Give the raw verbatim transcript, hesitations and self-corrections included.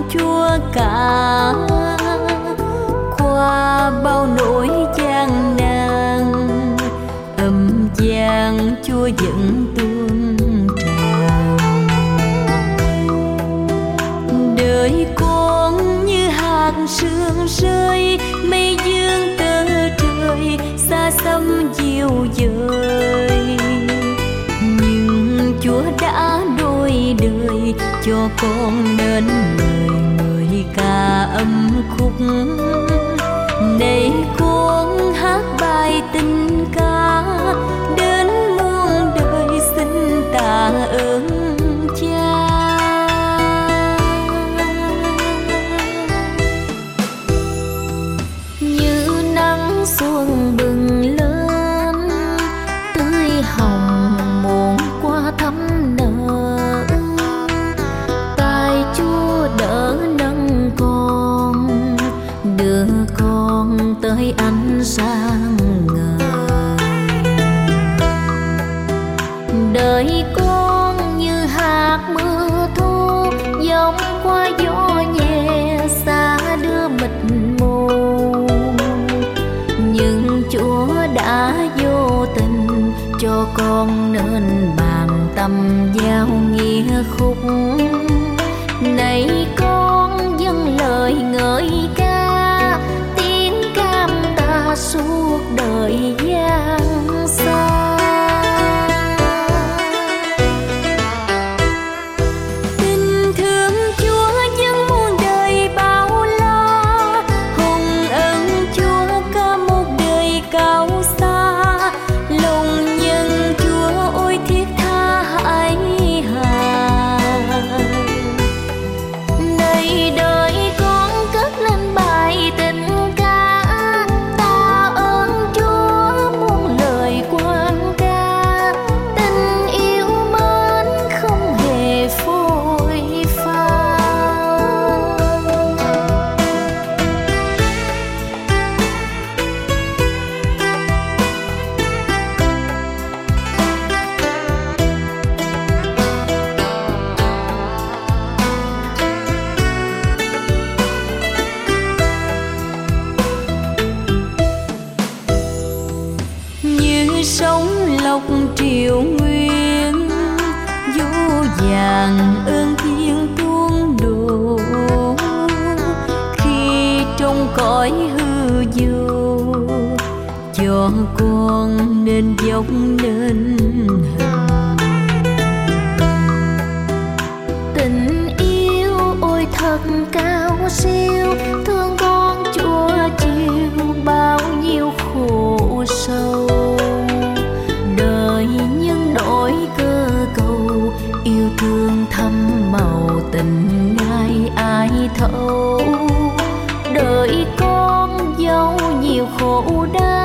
Chúa cả. Qua bao nỗi gian nan âm gian Chúa vẫn tuôn tràn. Đời con như hạt sương rơi, mây dương tơ trời xa xăm dịu dời. Nhưng Chúa đã đôi đời cho con nên lời người ca âm khúc. Này con hát bài tình ca đến muôn đời, xin tạ ơn Cha. Như nắng xuân bừng lên, tươi hồng muộn qua thắm nở. Tai Chúa đỡ nâng con, đưa con tới ánh sáng ngời. Đời con như hạt mưa thu, giông qua gió nhẹ xa đưa mịt mù. Nhưng Chúa đã vô tình cho con nên bàn tâm giao nghĩa khúc. Này con dâng lời ngợi ca, tiếng cam ta suốt đời gian xa. Tình thương Chúa dâng muôn đời bao la, hồng ân Chúa cả một đời cao xa. Lòng nhân Chúa ôi thiết tha ấy hà. Này đời con cất lên bài tình ca, ta ơn Chúa muôn lời quan ca. Tình yêu mến không hề phôi pha. Như sóng lọc triều nguyên, vô vàng ơn thiên tuôn đổ. Khi trong cõi hư vô, cho con nên dốc nên hình. Tình yêu ôi thật cao siêu, thương con Chúa chịu bao nhiêu khổ sâu. Đời nhân nỗi cơ cầu, yêu thương thăm màu tình ngài ai thấu. Đời con dẫu nhiều khổ đau,